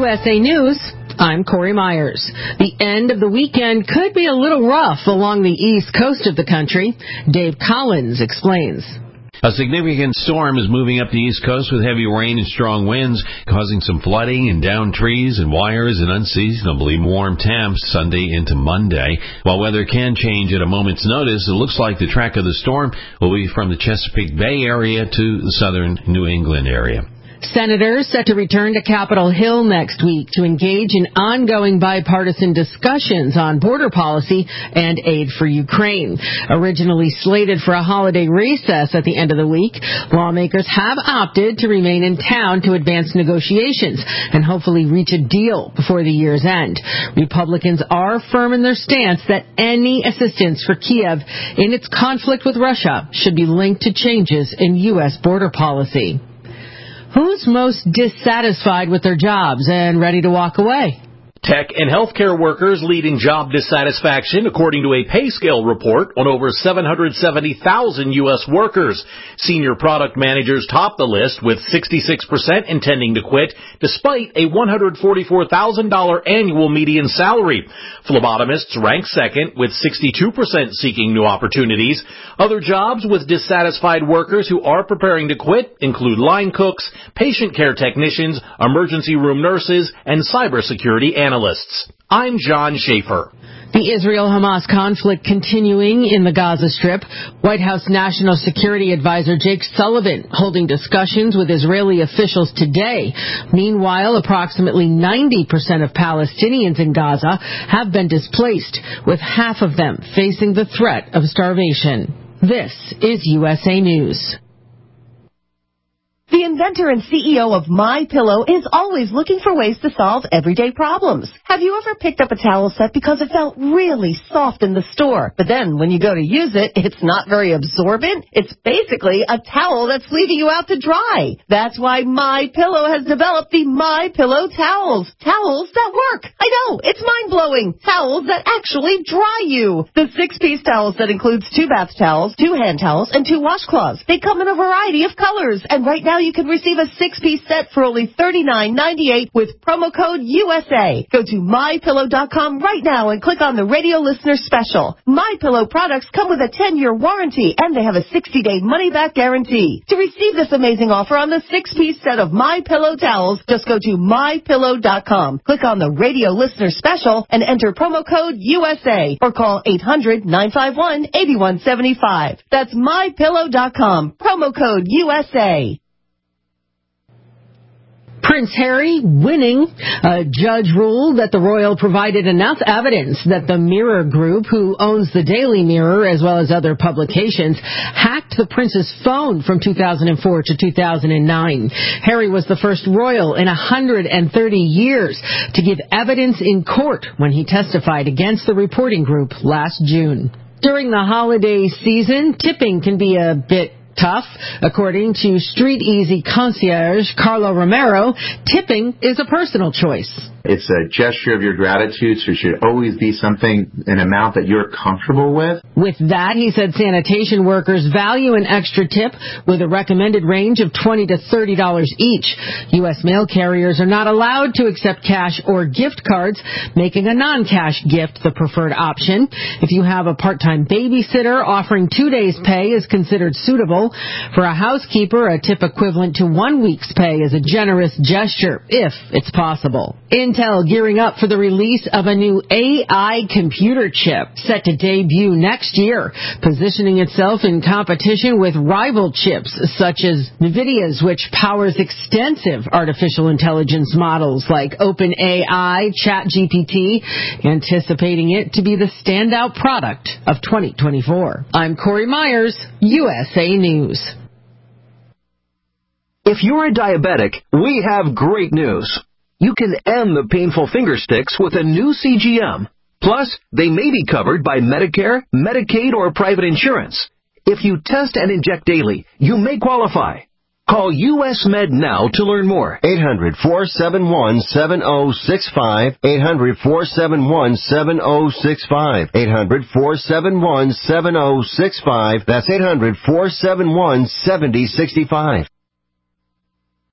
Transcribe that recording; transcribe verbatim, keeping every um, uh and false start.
S A News, I'm Corey Myers. The end of the weekend could be a little rough along the east coast of the country. Dave Collins explains. A significant storm is moving up the east coast with heavy rain and strong winds, causing some flooding and downed trees and wires and unseasonably warm temps Sunday into Monday. While weather can change at a moment's notice, it looks like the track of the storm will be from the Chesapeake Bay area to the southern New England area. Senators set to return to Capitol Hill next week to engage in ongoing bipartisan discussions on border policy and aid for Ukraine. Originally slated for a holiday recess at the end of the week, lawmakers have opted to remain in town to advance negotiations and hopefully reach a deal before the year's end. Republicans are firm in their stance that any assistance for Kiev in its conflict with Russia should be linked to changes in U S border policy. Who's most dissatisfied with their jobs and ready to walk away? Tech and healthcare workers leading job dissatisfaction, according to a pay scale report on over seven hundred seventy thousand U S workers. Senior product managers top the list with sixty-six percent intending to quit, despite a one hundred forty-four thousand dollars annual median salary. Phlebotomists rank second with sixty-two percent seeking new opportunities. Other jobs with dissatisfied workers who are preparing to quit include line cooks, patient care technicians, emergency room nurses, and cybersecurity analysts. Analysts. I'm John Schaefer. The Israel-Hamas conflict continuing in the Gaza Strip. White House National Security Advisor Jake Sullivan holding discussions with Israeli officials today. Meanwhile, approximately ninety percent of Palestinians in Gaza have been displaced, with half of them facing the threat of starvation. This is U S A News. The inventor and C E O of MyPillow is always looking for ways to solve everyday problems. Have you ever picked up a towel set because it felt really soft in the store, but then when you go to use it, it's not very absorbent? It's basically a towel that's leaving you out to dry. That's why MyPillow has developed the MyPillow towels. Towels that work. I know, it's mind-blowing. Towels that actually dry you. The six-piece towel set includes two bath towels, two hand towels, and two washcloths. They come in a variety of colors, and right now you can receive a six-piece set for only thirty-nine ninety-eight with promo code U S A. Go to my pillow dot com right now and click on the radio listener special. MyPillow products come with a ten-year warranty, and they have a sixty-day money-back guarantee. To receive this amazing offer on the six-piece set of MyPillow towels, just go to my pillow dot com. Click on the radio listener special and enter promo code U S A or call eight hundred nine five one eight one seven five. That's my pillow dot com. Promo code U S A. Prince Harry winning. A judge ruled that the royal provided enough evidence that the Mirror Group, who owns the Daily Mirror as well as other publications, hacked the prince's phone from two thousand four to two thousand nine. Harry was the first royal in one hundred thirty years to give evidence in court when he testified against the reporting group last June. During the holiday season, tipping can be a bit tough. According to Street Easy concierge Carlo Romero, tipping is a personal choice. It's a gesture of your gratitude, so it should always be something, an amount that you're comfortable with. With that, he said sanitation workers value an extra tip with a recommended range of twenty to thirty dollars each. U S mail carriers are not allowed to accept cash or gift cards, making a non-cash gift the preferred option. If you have a part-time babysitter, offering two days' pay is considered suitable. For a housekeeper, a tip equivalent to one week's pay is a generous gesture, if it's possible. Intel gearing up for the release of a new A I computer chip set to debut next year, positioning itself in competition with rival chips such as NVIDIA's, which powers extensive artificial intelligence models like OpenAI, ChatGPT, anticipating it to be the standout product of twenty twenty-four. I'm Corey Myers, U S A News. If you're a diabetic, we have great news. You can end the painful finger sticks with a new C G M. Plus, they may be covered by Medicare, Medicaid, or private insurance. If you test and inject daily, you may qualify. Call U S Med now to learn more. eight hundred, four seven one, seven oh six five. eight hundred, four seven one, seven oh six five. eight hundred, four seven one, seven oh six five. That's eight hundred, four seven one, seven oh six five.